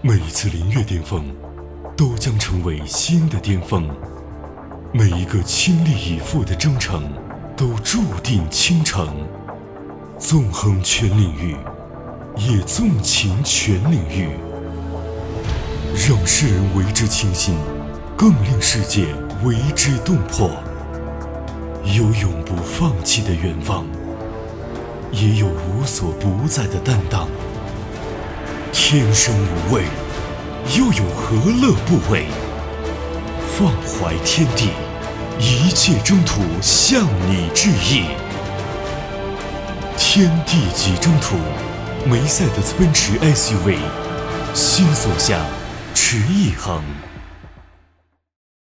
每一次凌越巅峰，都将成为新的巅峰。每一个倾力以赴的征程，都注定倾城。纵横全领域，也纵情全领域。让世人为之倾心，更令世界为之动魄。有永不放弃的远望，也有无所不在的担当。天生无畏，又有何乐不为？放怀天地，一切征途向你致意。天地级征途，梅赛德斯奔驰 SUV，心所向，驰一横。